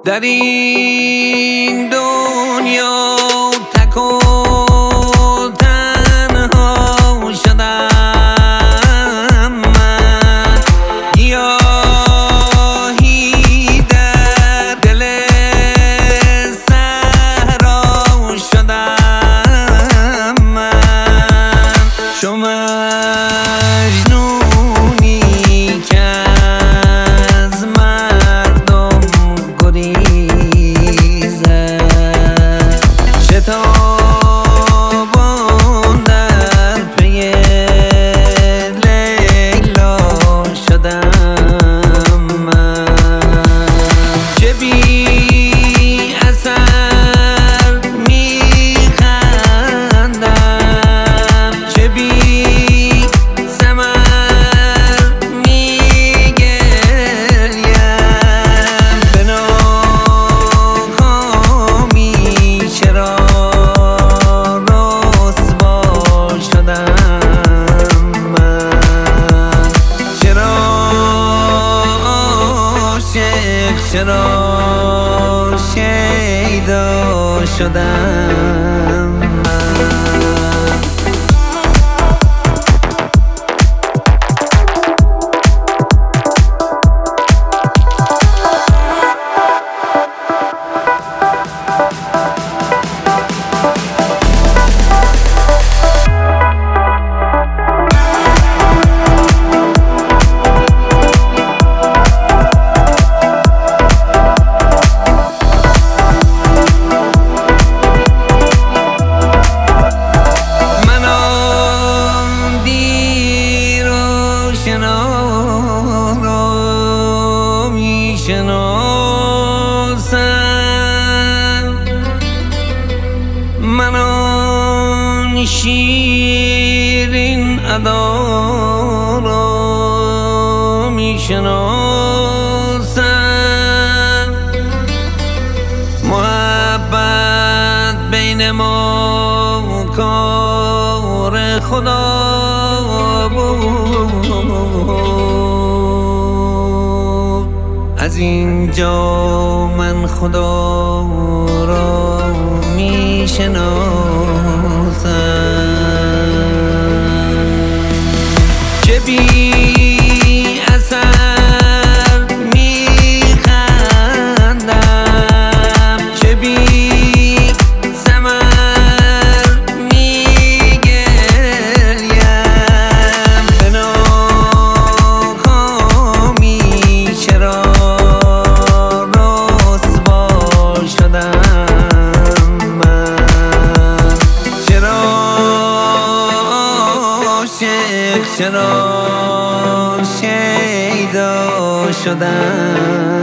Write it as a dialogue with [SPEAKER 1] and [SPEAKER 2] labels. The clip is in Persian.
[SPEAKER 1] در این دنیا تک و تنها شدم من، گیاهی در دل صحرا شدم من. چو مجنونی که از مردم گریزد، شتابان در پی لیلا شدم من. چه بی اثر میخندم، چه بی ثمر میگریم، به ناکامی چرا رسوا شدم من؟ چرا عاشق، چرا شیدا شدم من؟ میشناسم من آن شیرین ادا را میشناسم. محبت بین ما کار خدا بود، از اینجا من خدا را میشناسم. چه بی اثر میخندم، چه بی ثمر میگریم، به ناکامی چرا چرا شیدا شدم؟